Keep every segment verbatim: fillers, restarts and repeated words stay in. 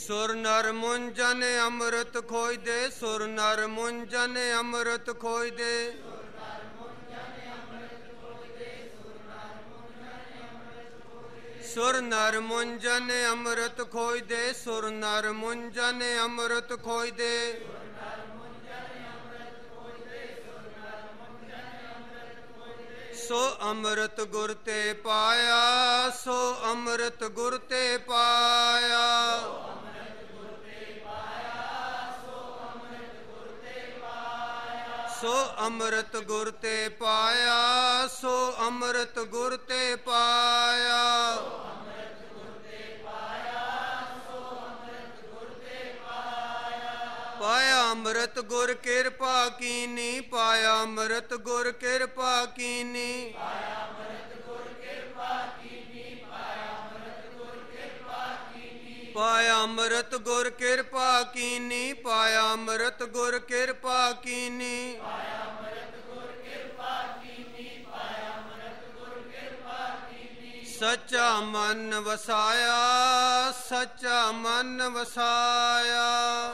ਸੁਰ ਨਰ ਮੁੰਜਨ ਅੰਮ੍ਰਿਤ ਖੋਇਦੇ, ਸੁਰ ਨਰ ਮੁੰਜਨ ਅੰਮ੍ਰਿਤ ਖੋਇਦੇ। ਸੁਰ ਨਰ ਮੁੰਜਨ ਅੰਮ੍ਰਿਤ ਖੋਇਦੇ, ਸੁਰ ਨਰ ਮੁੰਜਨ ਅੰਮ੍ਰਿਤ ਖੋਇਦੇ। ਸੋ ਅੰਮ੍ਰਿਤ ਗੁਰ ਤੇ ਪਾਇਆ, ਸੋ ਅੰਮ੍ਰਿਤ ਗੁਰ ਤੇ ਪਾਇਆ। ਸੋ ਅੰਮ੍ਰਿਤ ਗੁਰ ਤੇ ਪਾਇਆ, ਸੋ ਅੰਮ੍ਰਿਤ ਗੁਰ ਤੇ ਪਾਇਆ। ਪਾਇਆ ਅੰਮ੍ਰਿਤ ਗੁਰ ਕਿਰਪਾ ਕੀਨੀ, ਪਾਇਆ ਅੰਮ੍ਰਿਤ ਗੁਰ ਕਿਰਪਾ ਕੀਨੀ। ਪਾਇਆ ਅੰਮ੍ਰਿਤ ਗੁਰ ਕਿਰਪਾ ਕੀਨੀ, ਪਾਇਆ ਅੰਮ੍ਰਿਤ ਗੁਰ ਕਿਰਪਾ ਕੀਨੀ। ਪਾਇਆ ਅੰਮ੍ਰਿਤ ਗੁਰ ਕਿਰਪਾ ਕੀਨੀ, ਪਾਇਆ ਅੰਮ੍ਰਿਤ ਗੁਰ ਕਿਰਪਾ ਕੀਨੀ। ਪਾਇਆ ਅੰਮ੍ਰਿਤ ਗੁਰ ਕਿਰਪਾ ਕੀਨੀ, ਪਾਇਆ ਅੰਮ੍ਰਿਤ ਗੁਰ ਕਿਰਪਾ ਕੀਨੀ। ਸੱਚਾ ਮਨ ਵਸਾਇਆ, ਸੱਚਾ ਮਨ ਵਸਾਇਆ।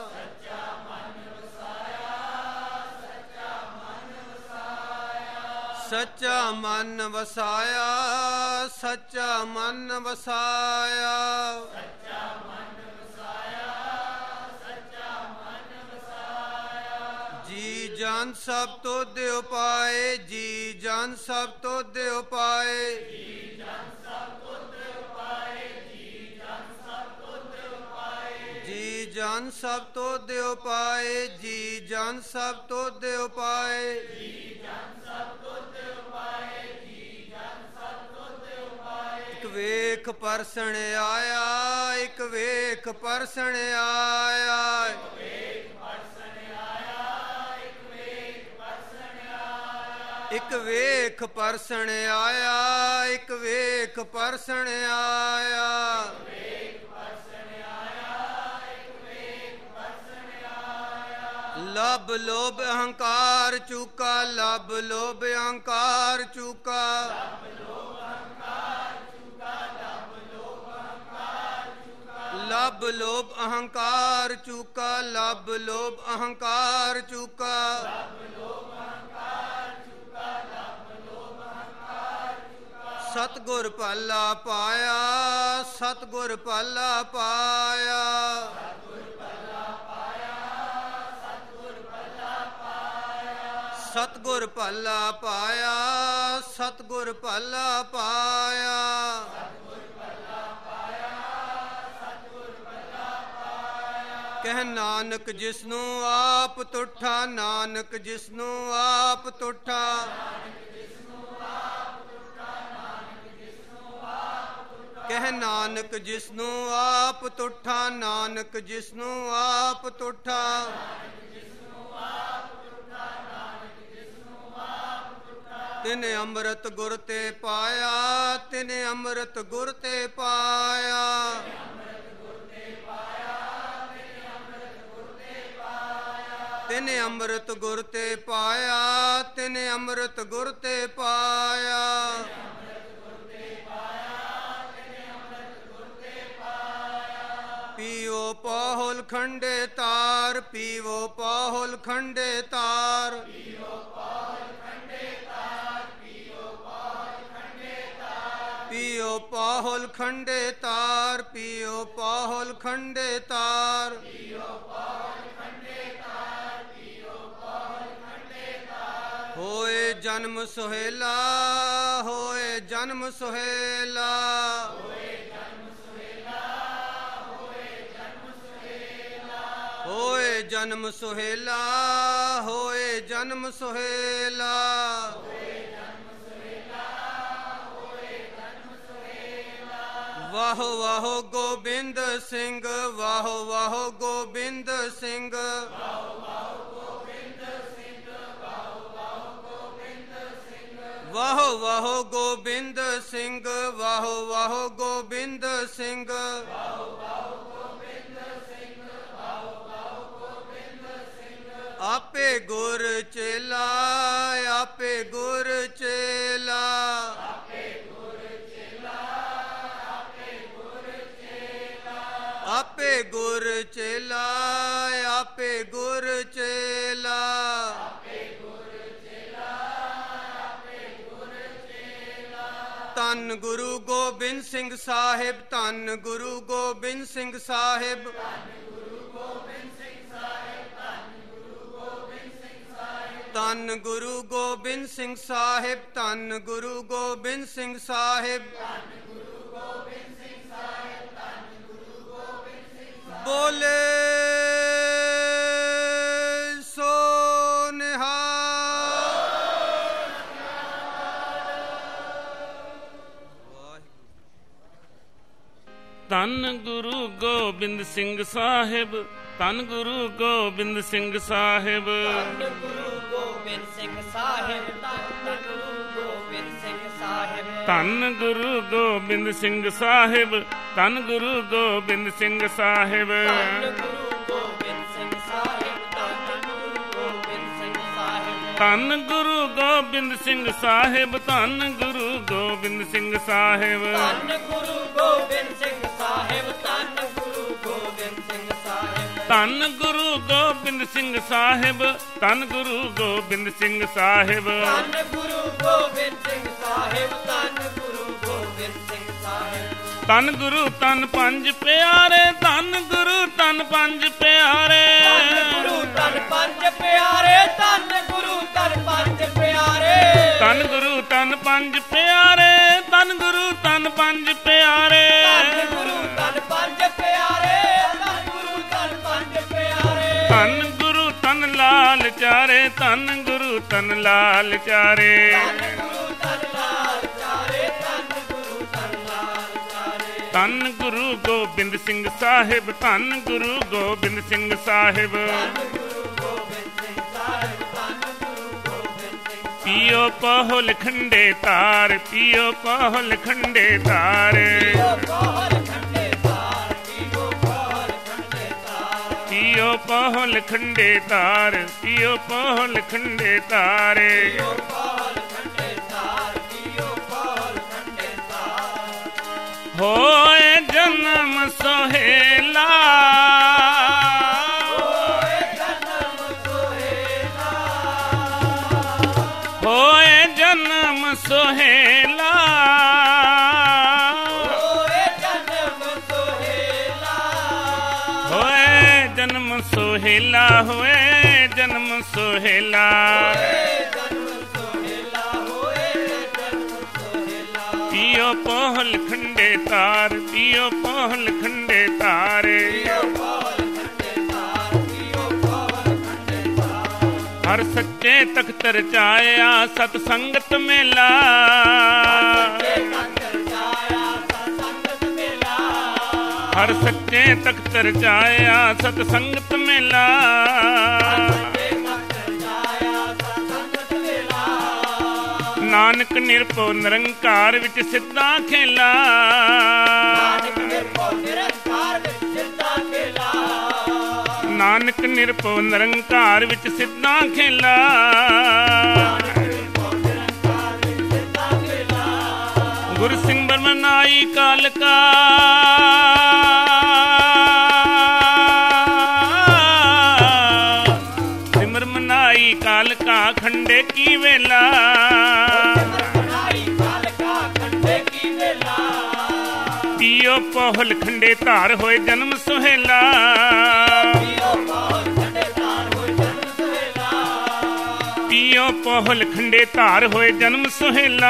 ਸੱਚਾ ਮਨ ਵਸਾਇਆ, ਸੱਚਾ ਮਨ ਵਸਾਇਆ। ਸੱਚਾ ਮਨ ਵਸਾਇਆ, ਸੱਚਾ ਮਨ ਵਸਾਇਆ। ਜੀ ਜਨ ਸਭ ਤੁਧ ਉਪਾਏ, ਜੀ ਜਨ ਸਭ ਤੁਧ ਉਪਾਏ। ਜੀ ਜਨ ਸਭ ਤੁਧ ਉਪਾਏ, ਜੀ ਜਨ ਸਭ ਤੁਧ ਉਪਾਏ। ਜੀ ਜਨ ਸਭ ਤੁਧ ਉਪਾਏ, ਜੀ ਜਨ ਸਭ ਤੁਧ ਉਪਾਏ। ਜੀ ਜਨ ਸਭ ਤੁਧ ਉਪਾਏ, ਜੀ ਜਨ ਸਭ ਤੁਧ ਉਪਾਏ। ਇੱਕ ਵੇਖ ਪਰਸਣ ਆਇਆ, ਇੱਕ ਵੇਖ ਪਰਸਣ ਆਇਆ। ਇੱਕ ਵੇਖ ਪਰਸਣ ਆਇਆ, ਇੱਕ ਵੇਖ ਪਰਸਣ ਆਇਆ। ਇੱਕ ਵੇਖ ਪਰਸਣ ਆਇਆ, ਇੱਕ ਵੇਖ ਪਰਸਣ ਆਇਆ। ਲਬ ਲੋਭ ਅਹੰਕਾਰ ਚੂਕਾ, ਲਬ ਲੋਭ ਅਹੰਕਾਰ ਚੂਕਾ। ਲਬ ਲੋਭ ਅਹੰਕਾਰ ਚੂਕਾ, ਲਬ ਲੋਭ ਅਹੰਕਾਰ ਚੂਕਾ। ਲਬ ਲੋਭ ਅਹੰਕਾਰ ਚੂਕਾ, ਲਬ ਲੋਭ ਅਹੰਕਾਰ ਚੂਕਾ। ਲਬ ਲੋਭ ਅਹੰਕਾਰ ਚੂਕਾ, ਲਬ ਲੋਭ ਅਹੰਕਾਰ ਚੂਕਾ। ਸਤਿਗੁਰ ਭਲਾ ਪਾਇਆ, ਸਤਿਗੁਰ ਭਲਾ ਪਾਇਆ। ਸਤਿਗੁਰ ਭਲਾ ਪਾਇਆ, ਸਤਿਗੁਰ ਭਲਾ ਪਾਇਆ। ਸਤਿਗੁਰ ਭਲਾ ਪਾਇਆ, ਸਤਿਗੁਰ ਭਲਾ ਪਾਇਆ। ਕਹਿ ਨਾਨਕ ਜਿਸਨੂੰ ਆਪ ਤੁਠਾ, ਨਾਨਕ ਜਿਸਨੂੰ ਆਪ ਤੁਠਾ। ਨਾਨਕ ਜਿਸਨੂੰ ਆਪ ਤੁਠਾ, ਨਾਨਕ ਜਿਸਨੂੰ ਆਪ ਤੁਠਾ। ਕਹਿ ਨਾਨਕ ਜਿਸਨੂੰ ਆਪ ਤੁਠਾ, ਨਾਨਕ ਜਿਸਨੂੰ ਆਪ ਤੁਠਾ। ਤਿਨ ਅੰਮ੍ਰਿਤ ਗੁਰ ਤੇ ਪਾਇਆ, ਤਿਨ ਅੰਮ੍ਰਿਤ ਗੁਰ ਤੇ ਪਾਇਆ। ਤਿਨ ਅੰਮ੍ਰਿਤ ਗੁਰ ਤੇ ਪਾਇਆ, ਤਿਨ ਅੰਮ੍ਰਿਤ ਗੁਰ ਤੇ ਪਾਇਆ। ਤਿਨ ਅੰਮ੍ਰਿਤ ਗੁਰ ਤੇ ਪਾਇਆ, ਤਿਨ ਅੰਮ੍ਰਿਤ ਗੁਰ ਤੇ ਪਾਇਆ। ਪੀਓ ਪਾਹੁਲ ਖੰਡੇ ਤਾਰ, ਪੀਵੋ ਪਾਹੁਲ ਖੰਡੇ ਤਾਰ। ਪੀਓ ਪਾਹੁਲ ਖੰਡੇ ਤਾਰ, ਪੀਓ ਪਾਹੁਲ ਖੰਡੇ ਤਾਰ। ਪੀਓ ਪਾਹੁਲ ਖੰਡੇ ਤਾਰ, ਪੀਓ ਪਾਹੁਲ ਖੰਡੇ ਤਾਰ। ਪੀਓ ਪਾਹੁਲ ਖੰਡੇ ਤਾਰ, ਪੀਓ ਪਾਹੁਲ ਖੰਡੇ ਤਾਰ। ਹੋਏ ਜਨਮ ਸੁਹੇਲਾ, ਹੋਏ ਜਨਮ ਸੁਹੇਲਾ। ਹੋਏ ਜਨਮ ਸੁਹੇਲਾ, ਹੋਏ ਜਨਮ ਸੁਹੇਲਾ। ਹੋਏ ਜਨਮ ਸੁਹੇਲਾ, ਹੋਏ ਜਨਮ ਸੁਹੇਲਾ। ਵਾਹ ਵਾਹ ਗੋਬਿੰਦ ਸਿੰਘ, ਵਾਹ ਵਾਹ ਗੋਬਿੰਦ ਸਿੰਘ। ਵਾਹ ਵਾਹ ਗੋਬਿੰਦ ਸਿੰਘ, ਵਾਹ ਵਾਹ ਗੋਬਿੰਦ ਸਿੰਘ। ਵਾਹ ਵਾਹ ਗੋਬਿੰਦ ਸਿੰਘ, ਵਾਹ ਵਾਹ ਗੋਬਿੰਦ ਸਿੰਘ। ਵਾਹ ਵਾਹ ਗੋਬਿੰਦ ਸਿੰਘ, ਵਾਹ ਵਾਹ ਗੋਬਿੰਦ ਸਿੰਘ। ਆਪੇ ਗੁਰ ਚੇਲਾ, ਆਪੇ ਗੁਰ ਚੇਲਾ। ਆਪੇ ਗੁਰ ਚੇਲਾ ਆਪੇ ਗੁਰ ਚੇਲਾ ਆਪੇ ਗੁਰ ਚੇਲਾ ਆਪੇ ਗੁਰ ਚੇਲਾ ਧੰਨ ਗੁਰੂ ਗੋਬਿੰਦ ਸਿੰਘ ਸਾਹਿਬ ਧੰਨ ਗੁਰੂ ਗੋਬਿੰਦ ਸਿੰਘ ਸਾਹਿਬ ਧੰਨ ਗੁਰੂ ਗੋਬਿੰਦ ਸਿੰਘ ਸਾਹਿਬ ਧੰਨ ਗੁਰੂ ਗੋਬਿੰਦ ਸਿੰਘ ਸਾਹਿਬ ਧੰਨ ਗੁਰੂ ਗੋਬਿੰਦ ਸਿੰਘ ਸਾਹਿਬ ਧੰਨ ਗੁਰੂ ਗੋਬਿੰਦ ਸਿੰਘ ਸਾਹਿਬ ਧੰਨ ਗੁਰੂ ਗੋਬਿੰਦ ਸਿੰਘ ਸਾਹਿਬ ਬੋਲੇ ਸੋ ਨਿਹਾਲ। ਧੰਨ ਗੁਰੂ ਗੋਬਿੰਦ ਸਿੰਘ ਸਾਹਿਬ ਧੰਨ ਗੁਰੂ ਗੋਬਿੰਦ ਸਿੰਘ ਸਾਹਿਬ ਧੰਨ ਗੁਰੂ ਗੋਬਿੰਦ ਸਿੰਘ ਸਾਹਿਬ ਧੰਨ ਗੁਰੂ ਗੋਬਿੰਦ ਸਿੰਘ ਸਾਹਿਬ ਧੰਨ ਗੁਰੂ ਗੋਬਿੰਦ ਸਿੰਘ ਸਾਹਿਬ ਧੰਨ ਗੁਰੂ ਗੋਬਿੰਦ ਸਿੰਘ ਸਾਹਿਬ ਧੰਨ ਗੁਰੂ ਗੋਬਿੰਦ ਸਿੰਘ ਸਾਹਿਬ ਧੰਨ ਗੁਰੂ ਗੋਬਿੰਦ ਸਿੰਘ ਸਾਹਿਬ ਧੰਨ ਗੁਰੂ ਗੋਬਿੰਦ ਸਿੰਘ ਸਾਹਿਬ ਧੰਨ ਗੁਰੂ ਗੋਬਿੰਦ ਸਿੰਘ ਸਾਹਿਬ ਧੰਨ ਗੁਰੂ ਗੋਬਿੰਦ ਸਿੰਘ ਸਾਹਿਬ ਧੰਨ ਗੁਰੂ ਗੋਬਿੰਦ ਸਿੰਘ ਸਾਹਿਬ ਧੰਨ ਗੁਰੂ ਗੋਬਿੰਦ ਸਿੰਘ ਸਾਹਿਬ ਧੰਨ ਗੁਰੂ ਗੋਬਿੰਦ ਸਿੰਘ ਸਾਹਿਬ ਧੰਨ ਗੁਰੂ ਗੋਬਿੰਦ ਸਿੰਘ ਸਾਹਿਬ ਧੰਨ ਗੁਰੂ ਧੰਨ ਪੰਜ ਪਿਆਰੇ ਧੰਨ ਗੁਰੂ ਧੰਨ ਪੰਜ ਪਿਆਰੇ ਧੰਨ ਗੁਰੂ ਧੰਨ ਪੰਜ ਪਿਆਰੇ ਧੰਨ ਗੁਰੂ ਧੰਨ ਪੰਜ ਪਿਆਰੇ ਧੰਨ ਗੁਰੂ ਧੰਨ ਪੰਜ ਪਿਆਰੇ ਧੰਨ ਗੁਰੂ ਧੰਨ ਪੰਜ ਪਿਆਰੇ ਧੰਨ ਗੁਰੂ ਧੰਨ ਪੰਜ ਪਿਆਰੇ ਧੰਨ ਗੁਰੂ ਧੰਨ ਪੰਜ ਪਿਆਰੇ ਧੰਨ ਗੁਰੂ ਧੰਨ ਲਾਲ ਚਾਰੇ ਧੰਨ ਗੁਰੂ ਧੰਨ ਲਾਲ ਚਾਰੇ ਧੰਨ ਗੁਰੂ ਧੰਨ ਲਾਲ ਚਾਰੇ ਧੰਨ ਗੁਰੂ ਧੰਨ ਲਾਲ ਚਾਰੇ ਧੰਨ ਗੁਰੂ ਗੋਬਿੰਦ ਸਿੰਘ ਸਾਹਿਬ ਧੰਨ ਗੁਰੂ ਗੋਬਿੰਦ ਸਿੰਘ ਸਾਹਿਬ ਧੰਨ ਗੁਰੂ ਗੋਬਿੰਦ ਸਿੰਘ ਸਾਹਿਬ ਧੰਨ ਗੁਰੂ ਗੋਬਿੰਦ ਸਿੰਘ ਪੀਓ ਪਹੁਲ ਖੰਡੇ ਤਾਰ ਪੀਓ ਪਹੁਲ ਖੰਡੇ ਤਾਰ ਪਹੁਲ ਖੰਡੇ ਤਾਰ ਪੀਓ ਪਹੁਲ ਖੰਡੇ ਤਾਰ ਪੀਓ ਪਹੁਲ ਖੰਡੇ ਤਾਰ ਪੀਓ ਪਹੁਲ ਖੰਡੇ ਤਾਰੇ ਪੀਓ ਪਹੁਲ ਖੰਡੇ ਤਾਰ ਪੀਓ ਪਹੁਲ ਖੰਡੇ ਤਾਰ ਹੋਏ ਜਨਮ ਸੋਹੇਲਾ ਹੋਏ ਜਨਮ ਸੋਹੇਲਾ ਹੋਏ ਜਨਮ ਸੋਹੇਲਾ ਹੋਏ ਜਨਮ ਸੋਹੇਲਾ ਹੋਏ ਜਨਮ ਸੋਹੇਲਾ ਹੋਏ ਜਨਮ ਸੋਹੇਲਾ ਪੀਓ ਪਹੁਲ ਖੰਡੇ ਤਾਰ ਪੀਓ ਪਹੁਲ ਖੰਡੇ ਤਾਰੇ ਹਰ ਸੱਚੇ ਤਖਤ ਰਚਾਇਆ ਸਤ ਸੰਗਤ ਮੇਲਾ ਹਰ ਸੱਚੇ ਤਖਤ ਰਚਾਇਆ ਸਤ ਸੰਗਤ ਮੇਲਾ ਨਾਨਕ ਨਿਰਭਉ ਨਿਰੰਕਾਰ ਵਿੱਚ ਸਿੱਧਾ ਖੇਲਾ ਨਾਨਕ ਨਿਰਭਉ ਨਿਰੰਕਾਰ ਵਿੱਚ ਸਿੱਧਾ ਖੇਲਾ ਗੁਰ ਸਿੰਘ ਬਰਮਨਾਈ ਕਾਲਕਾ ਸਿਮਰ ਮਨਾਈ ਕਾਲਕਾ ਖੰਡੇ ਕੀ ਵੇਲਾ ਪੀਓ ਪਹੁਲ ਖੰਡੇ ਧਾਰ ਹੋਏ ਜਨਮ ਸੁਹੇਲਾ ਪੀਓ ਪਹੁਲ ਖੰਡੇ ਧਾਰ ਹੋਏ ਜਨਮ ਸੁਹੇਲਾ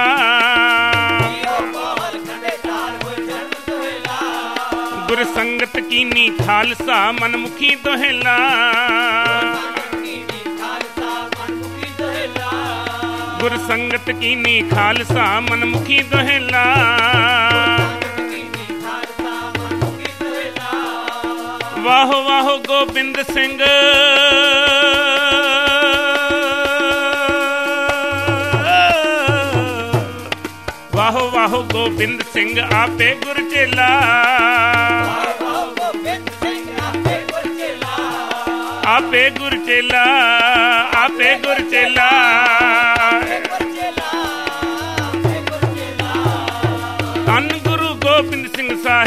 ਗੁਰ ਸੰਗਤ ਕੀਨੀ ਖਾਲਸਾ ਮਨਮੁਖੀ ਦੁਹੇਲਾ ਗੁਰ ਸੰਗਤ ਕੀਨੀ ਖਾਲਸਾ ਮਨਮੁਖੀ ਦੁਹੇਲਾ ਵਾਹੋ ਵਾਹੋ ਗੋਬਿੰਦ ਸਿੰਘ ਵਾਹੋ ਵਾਹੋ ਗੋਬਿੰਦ ਸਿੰਘ ਆਪੇ ਗੁਰ ਚੇਲਾ ਆਪੇ ਗੁਰ ਚੇਲਾ ਆਪੇ ਗੁਰ ਚੇਲਾ ਧੰਨ ਗੁਰੂ ਗੋਬਿੰਦ ਸਿੰਘ ਸਾਹਿਬ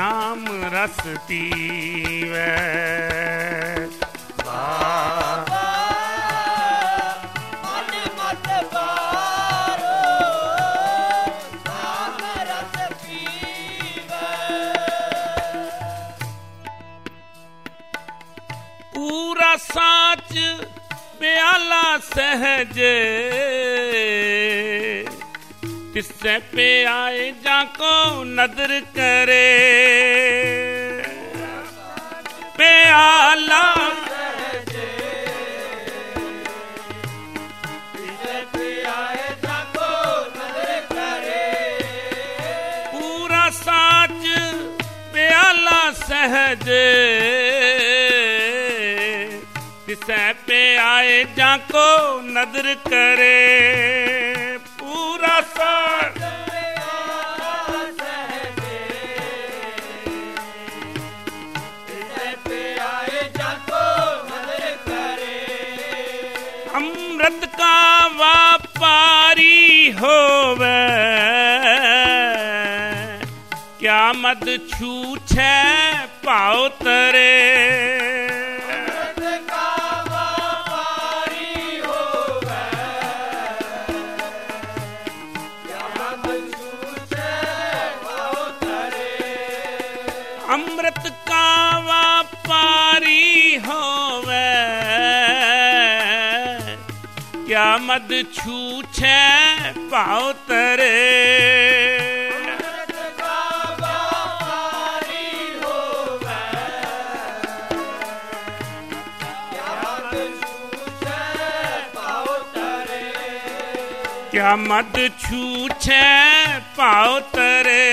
ਨਾਮ ਰਸ ਪੀਵੈ। ਬਾਬਾ ਮਨ ਮਤ ਵਾਰੋ ਨਾਮ ਰਸ ਪੀਵੈ। ਪੂਰਾ ਸਾਚ ਪਿਆਲਾ ਸਹਿਜ ਤਿਸੈ ਪਿਆਏ ਜਾਂ ਕੋ ਨਦਰ ਕਰੇ। ਪਿਆਲਾ ਸਹਿਜ ਤਿਸੈ ਪਿਆਏ ਜਾਂ ਕੋ ਨਦਰ ਕਰੇ। ਪੂਰਾ ਸਾਚ ਪਿਆਲਾ ਸਹਿਜ ਤਿਸੈ ਪਿਆਏ ਜਾਂ ਕੋ ਨਦਰ ਕਰੇ। ਪੂਰਾ ਸਾਚ ਪਿਆਲਾ ਸਹਿਜ ਤਿਸੈ ਪਿਆਏ ਜਾਂ ਕੋ ਨਦਰ ਕਰੇ। ਅੰਮ੍ਰਿਤ ਕਾ ਵਾਪਾਰੀ ਹੋਵੇ ਕਿਆ ਮਦ ਛੂਛੈ ਭਾਉ ਤਰੇ। ਅੰਮ੍ਰਿਤ ਕਾ ਵਾਪਾਰੀ ਹੋਵੇ ਕਿਆ ਮਦ ਛੂਛੈ ਭਾਉ ਤਰੇ। ਅੰਮ੍ਰਿਤ ਕਾ ਵਾਪਾਰੀ ਹੋਵੇ ਕਿਆ ਮਦ ਛੂਛੈ ਭਾਉ ਤਰੇ। ਕਿਆ ਮਦ ਛੂਛੈ ਭਾਉ ਤਰੇ।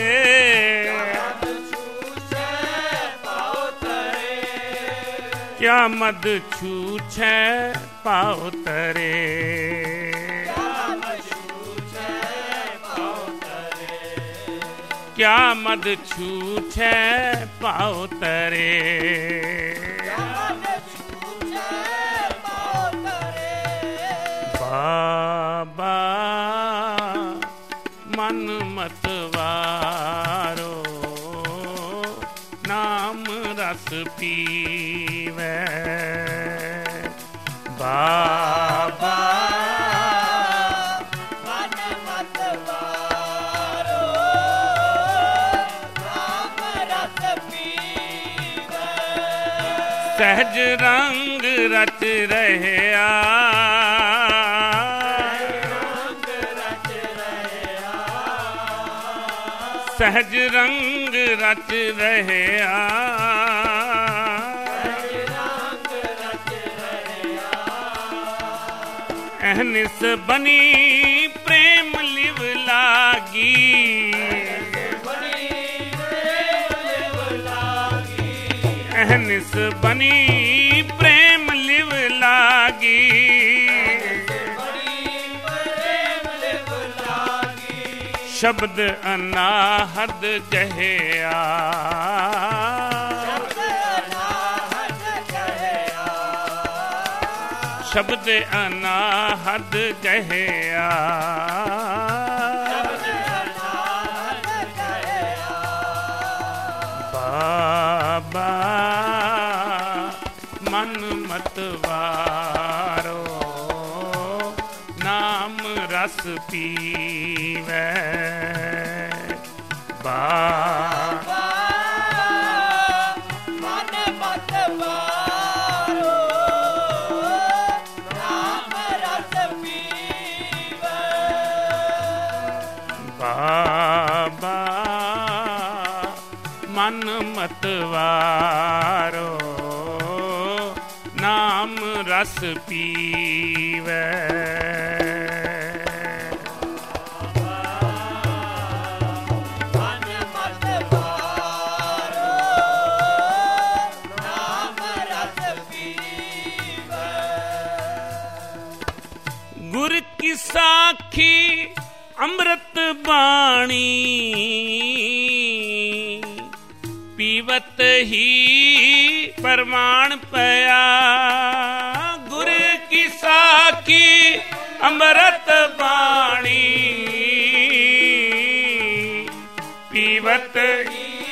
ਕਿਆ ਮਦ ਛੂਛੈ ਭਾਉ ਤਰੇ। ਕਿਆ ਮਦ ਛੂਛੈ ਭਾਉ ਤਰੇ। ਬਾਬਾ ਮਨ ਮਤ ਵਾਰੋ ਨਾਮ ਰਸ ਪੀਵੈ। ਬਾਬਾ ਮਨ ਮਤ ਵਾਰੋ ਨਾਮ ਰਸ ਪੀਵੈ। ਸਹਿਜ ਰੰਗ ਰਚ ਰਹਿਆ ਸਹਿਜ ਰੰਗ ਰਚ ਰਹਿਆ। ਅਹਨਿਸ ਬਨੀ ਪ੍ਰੇਮ ਲਿਵ ਲਾਗੀ। ਅਹਨਿਸ ਬਨੀ ਪ੍ਰੇਮ ਲਿਵ ਲਾਗੀ। ਸ਼ਬਦ ਅਨਾਹਦ ਜਹਿਆ। ਸ਼ਬਦ ਅਨਾਹਦ ਜਹਿਆ। ਬਾਬਾ ਮਨ ਮਤ ਵਾਰੋ ਨਾਮ ਰਸ ਪੀਵੈ। ਬਾਬਾ ਮਨ ਮਤ ਵਾਰੋ ਨਾਮ ਰਸ ਪੀਵੈ। ਬਾਬਾ ਮਨ ਮਤ ਵਾਰੋ ਨਾਮ ਰਸ ਪੀਵੈ। ਗੁਰ ਕੀ ਸਾਖੀ ਅੰਮ੍ਰਿਤ ਬਾਣੀ ਪੀਵਤ ਹੀ ਪ੍ਰਮਾਣ ਪਿਆ। ਗੁਰ ਕੀ ਸਾਖੀ ਅੰਮ੍ਰਿਤ ਬਾਣੀ ਪੀਵਤ ਹੀ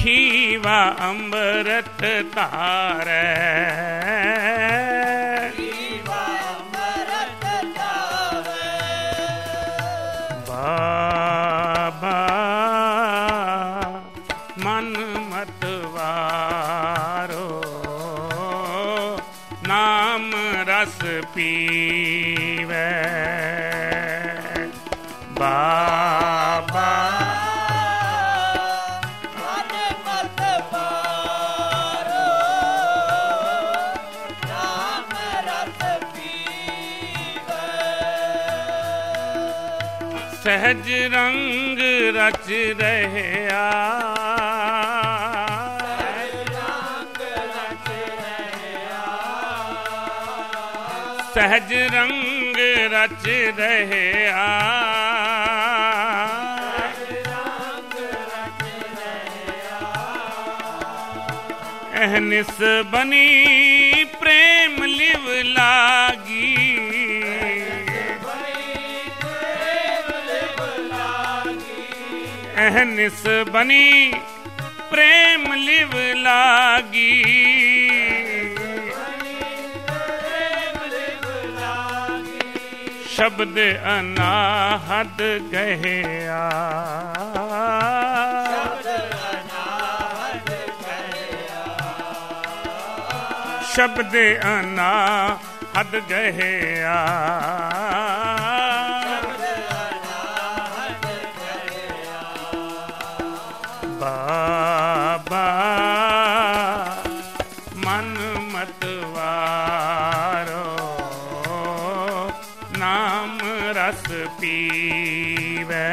ਖੀਵਾ ਅੰਮ੍ਰਿਤ ਧਾਰੈ ਖੀਵਾ ਅੰਮ੍ਰਿਤ ਧਾਰੈ ਬਾਬਾ ਮਨ ਮਤ ਵਾਰੋ ਨਾਮ ਰਸ ਪੀਵੈ ਬਾਬਾ ਮਨ ਮਤ ਵਾਰੋ ਨਾਮ ਰਸ ਪੀਵੈ ਸਹਿਜ ਰੰਗ ਰਚ ਰਹਿਆ ਸਹਿਜ ਰੰਗ ਰਚ ਰਹਿਆ ਅਹਨਿਸ ਬਨੀ ਪ੍ਰੇਮ ਲਿਵ ਲਾਗੀ ਅਹਨਿਸ ਬਨੀ ਪ੍ਰੇਮ ਲਿਵ ਲਾਗੀ ਸ਼ਬਦ ਅਨਾਹਦ ਗਹਿਆ ਸ਼ਬਦ ਅਨਾਹਦ ਗਹਿਆ ਬਾਬਾ ਮਨ ਮਤ ਵਾਰੋ ਨਾਮ ਰਸ ਪੀਵੈ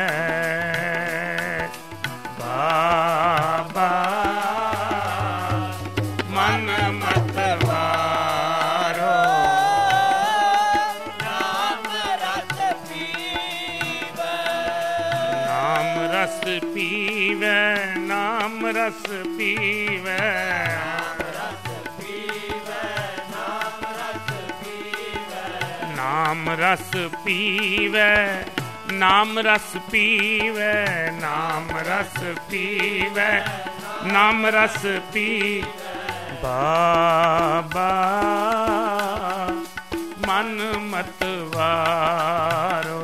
ਬਾਬਾ ਮਨ ਮਤ ਵਾਰੋ ਨਾਮ ਰਸ ਪੀਵੈ ਨਾਮ ਰਸ ਪੀਵੈ ਨਾਮ ਰਸ ਪੀਵੈ ਨਾਮ ਰਸ ਪੀਵੈ ਨਾਮ ਰਸ ਪੀਵੈ ਨਾਮ ਰਸ ਪੀਵੈ ਨਾਮ ਰਸ ਪੀ ਬਾਬਾ ਮਨ ਮਤ ਵਾਰੋ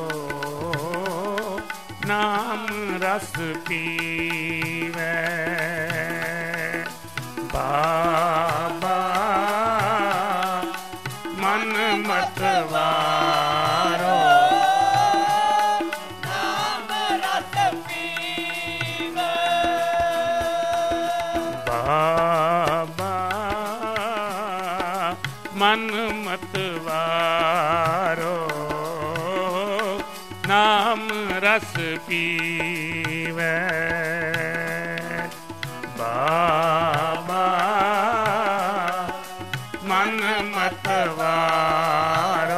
ਨਾਮ ਰਸ ਪੀਵੈ ਬਾਬਾ ਮਨ ਮਤ ਵਾਰੋ ਨਾਮ ਰਸ ਪੀਵੈ ਬਾਬਾ ਮਨ ਮਤ ਵਾਰੋ ਨਾਮ ਰਸ ਪੀਵੈ ਬਾਬਾ ਮਨ ਮਤ ਵਾਰੋ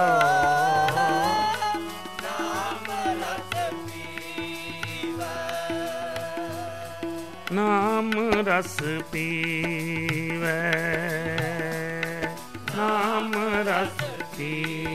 ਨਾਮ ਰਸ ਪੀਵੈ ਨਾਮ ਰਸ ਪੀਵੈ ਨਾਮ ਰਸ ਪੀਵੈ